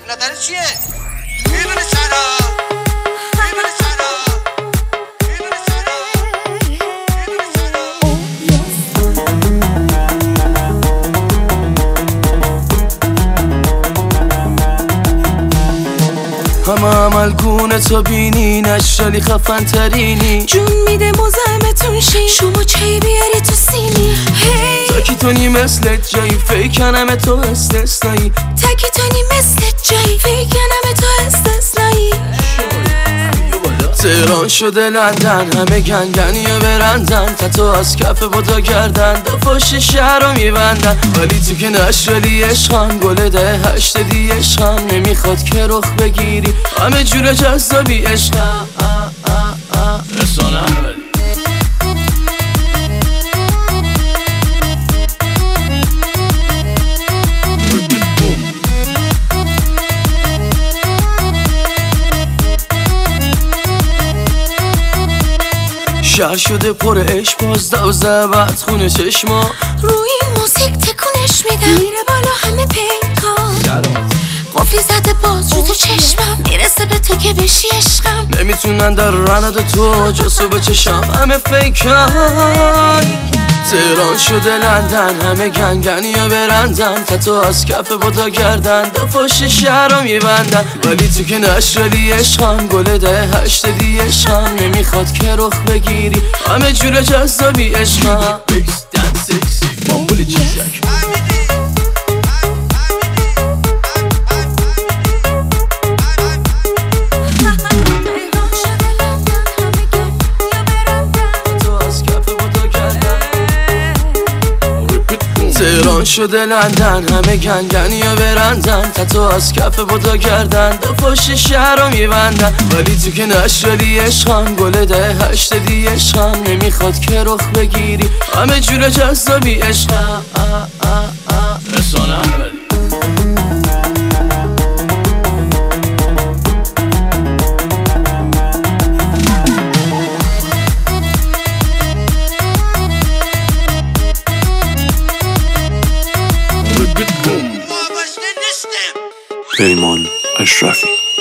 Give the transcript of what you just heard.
نظر چیه؟ میدونه چرا؟ میدونه چرا؟ میدونه چرا؟ همه عملگونه تا بینی نشالی خفن ترینی جون میده مزاحمتون شی شما چی بیاری تو سینی تاکیتونی مثل جایی فیکنم تو استثنایی تاکیتونی مثل جایی فیکنم تو استثنایی تهران شده لندن همه گنگنی و برندن تتو از کف بودا کردن دو پشت شهر رو میبندن ولی تو که نشالی عشقم گل ده هشت دی عشقم نمیخواد که رخ بگیری همه جور جذابی عشقم رسانم شهر شده پر عشق باز دوزه بعد خونه چشما روی این موسیقی تکونش میدم میره بالا همه پیکان قفلی زده باز رو تو چشمم میرسه به تو که بشی عشقم نمیتونن در رند تو جسو بچشم همه فیکن تهران شده لندن همه گنگنی و برندن تتو از کف بودا کردن دو پشت شهر رو میبندن ولی تو که نشالی عشقم گل ده هشت دی عشقم نمیخواد که رخ بگیری همه جور جذابی عشقم تهران شده لندن همه گنگنی و برندن تتو از کف بودا کردن دو پشت شهر رو میبندن ولی تو که نشالی عشقم گل ده هشت دی عشقم نمیخواد که رخ بگیری همه جور جذابی عشقم رسانم پیمان اشرفی